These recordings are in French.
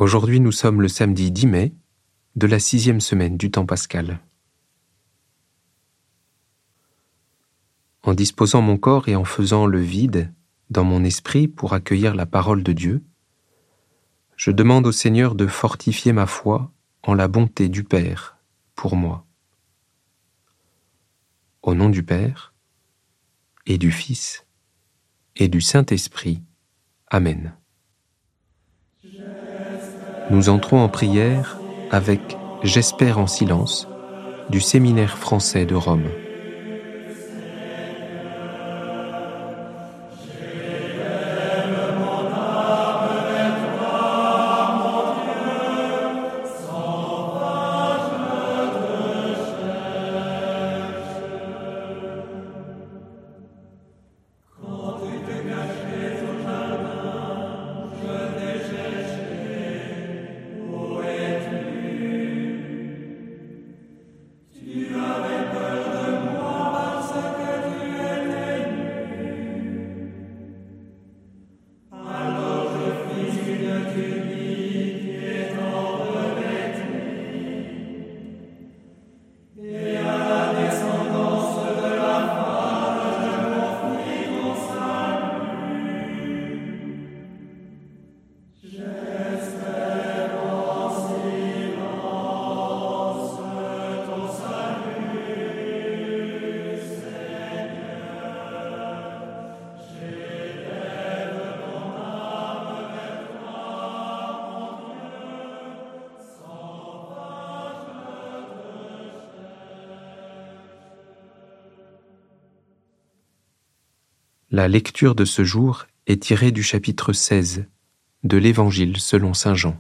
Aujourd'hui, nous sommes le samedi 10 mai de la 6e semaine du temps pascal. En disposant mon corps et en faisant le vide dans mon esprit pour accueillir la parole de Dieu, je demande au Seigneur de fortifier ma foi en la bonté du Père pour moi. Au nom du Père, et du Fils, et du Saint-Esprit. Amen. Nous entrons en prière avec « J'espère en silence » du Séminaire français de Rome. La lecture de ce jour est tirée du chapitre 16 de l'Évangile selon saint Jean.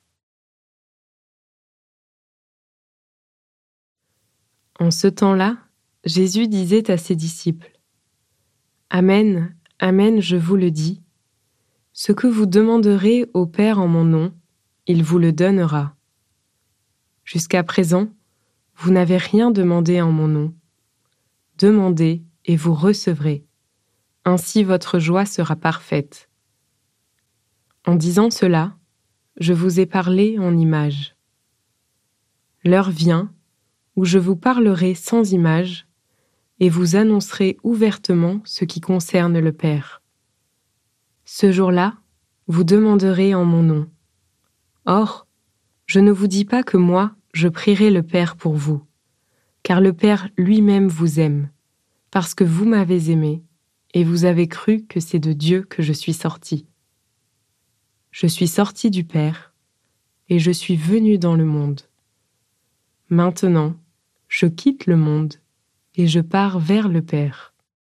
En ce temps-là, Jésus disait à ses disciples : « Amen, amen, je vous le dis, ce que vous demanderez au Père en mon nom, il vous le donnera. Jusqu'à présent, vous n'avez rien demandé en mon nom. Demandez et vous recevrez. Ainsi votre joie sera parfaite. » En disant cela, je vous ai parlé en images. L'heure vient où je vous parlerai sans images et vous annoncerai ouvertement ce qui concerne le Père. Ce jour-là, vous demanderez en mon nom. Or, je ne vous dis pas que moi, je prierai le Père pour vous, car le Père lui-même vous aime, parce que vous m'avez aimé, et vous avez cru que c'est de Dieu que je suis sorti. Je suis sorti du Père, et je suis venu dans le monde. Maintenant, je quitte le monde, et je pars vers le Père.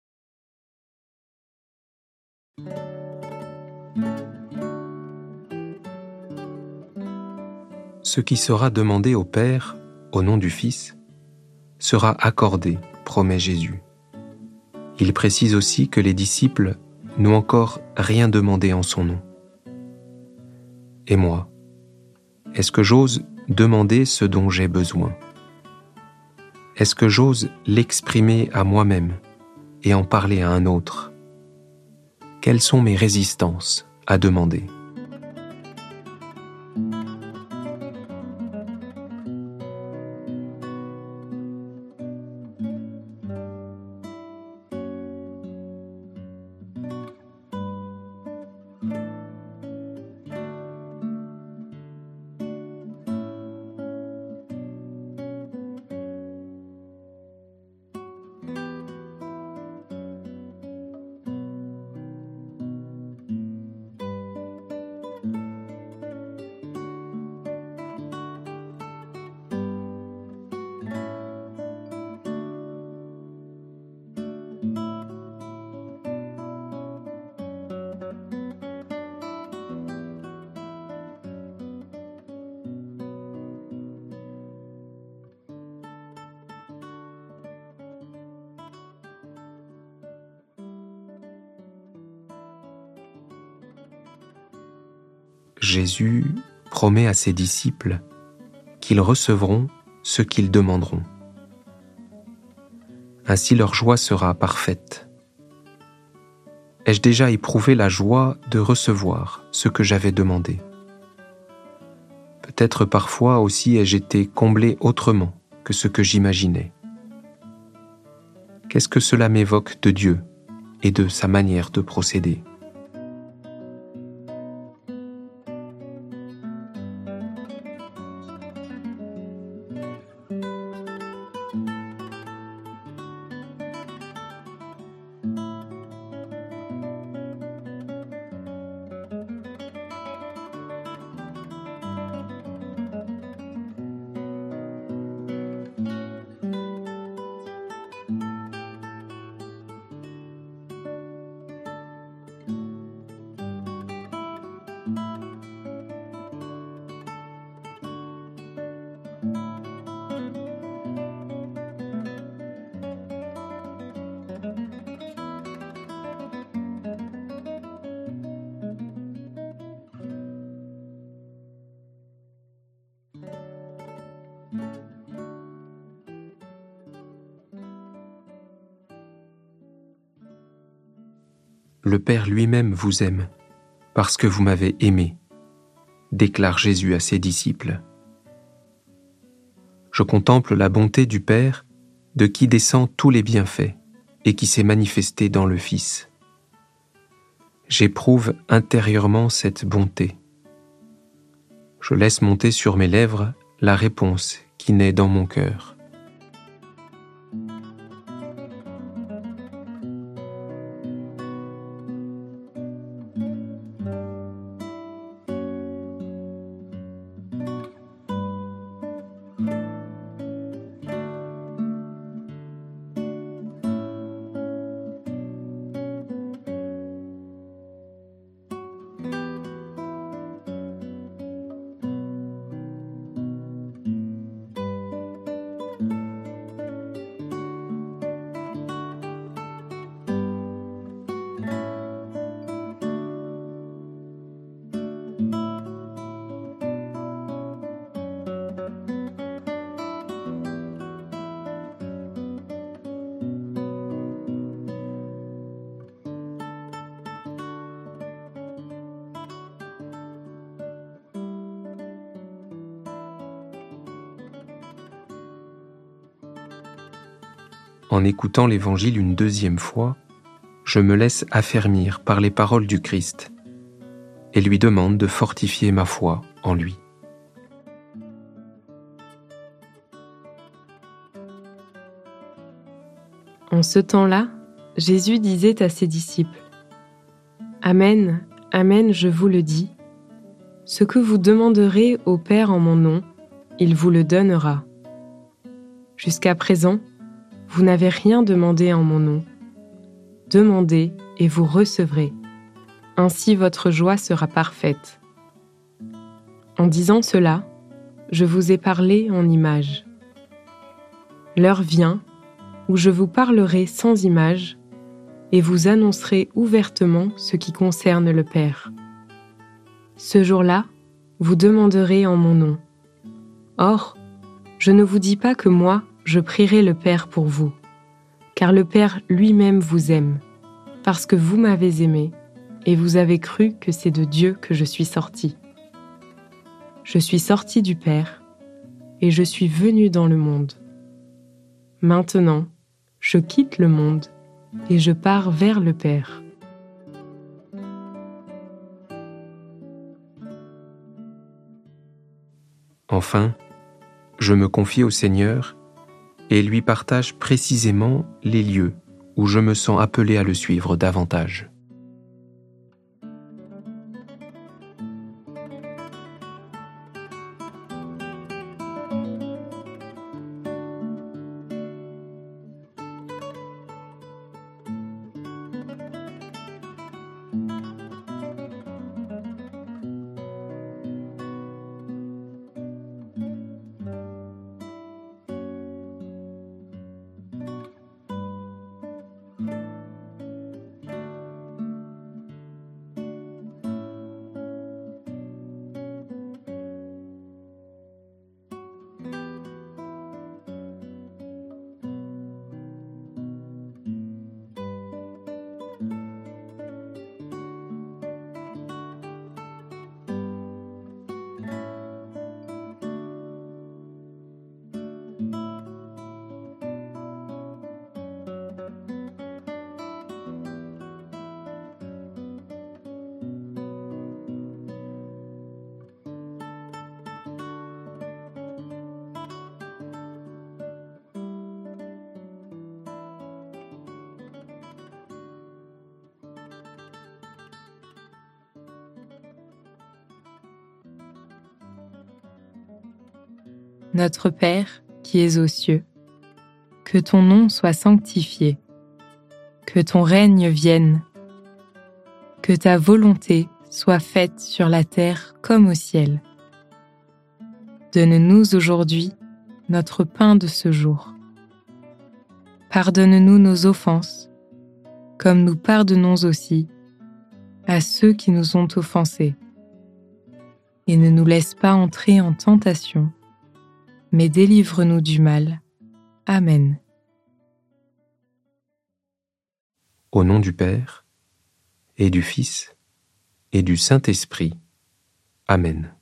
Ce qui sera demandé au Père, au nom du Fils, sera accordé, promet Jésus. Il précise aussi que les disciples n'ont encore rien demandé en son nom. Et moi, est-ce que j'ose demander ce dont j'ai besoin ? Est-ce que j'ose l'exprimer à moi-même et en parler à un autre ? Quelles sont mes résistances à demander ? Jésus promet à ses disciples qu'ils recevront ce qu'ils demanderont. Ainsi leur joie sera parfaite. Ai-je déjà éprouvé la joie de recevoir ce que j'avais demandé ? Peut-être parfois aussi ai-je été comblé autrement que ce que j'imaginais. Qu'est-ce que cela m'évoque de Dieu et de sa manière de procéder ? Le Père lui-même vous aime, parce que vous m'avez aimé, déclare Jésus à ses disciples. Je contemple la bonté du Père, de qui descend tous les bienfaits, et qui s'est manifesté dans le Fils. J'éprouve intérieurement cette bonté. Je laisse monter sur mes lèvres la réponse qui naît dans mon cœur. En écoutant l'Évangile une deuxième fois, je me laisse affermir par les paroles du Christ et lui demande de fortifier ma foi en lui. En ce temps-là, Jésus disait à ses disciples : « Amen, amen, je vous le dis, ce que vous demanderez au Père en mon nom, il vous le donnera. Jusqu'à présent, vous n'avez rien demandé en mon nom. Demandez et vous recevrez. Ainsi votre joie sera parfaite. » En disant cela, je vous ai parlé en images. L'heure vient où je vous parlerai sans image et vous annoncerai ouvertement ce qui concerne le Père. Ce jour-là, vous demanderez en mon nom. Or, je ne vous dis pas que moi, je prierai le Père pour vous, car le Père lui-même vous aime, parce que vous m'avez aimé et vous avez cru que c'est de Dieu que je suis sorti. Je suis sorti du Père et je suis venu dans le monde. Maintenant, je quitte le monde et je pars vers le Père. Enfin, je me confie au Seigneur et lui partage précisément les lieux où je me sens appelé à le suivre davantage. Notre Père, qui es aux cieux, que ton nom soit sanctifié, que ton règne vienne, que ta volonté soit faite sur la terre comme au ciel. Donne-nous aujourd'hui notre pain de ce jour. Pardonne-nous nos offenses, comme nous pardonnons aussi à ceux qui nous ont offensés. Et ne nous laisse pas entrer en tentation, mais délivre-nous du mal. Amen. Au nom du Père, et du Fils, et du Saint-Esprit. Amen.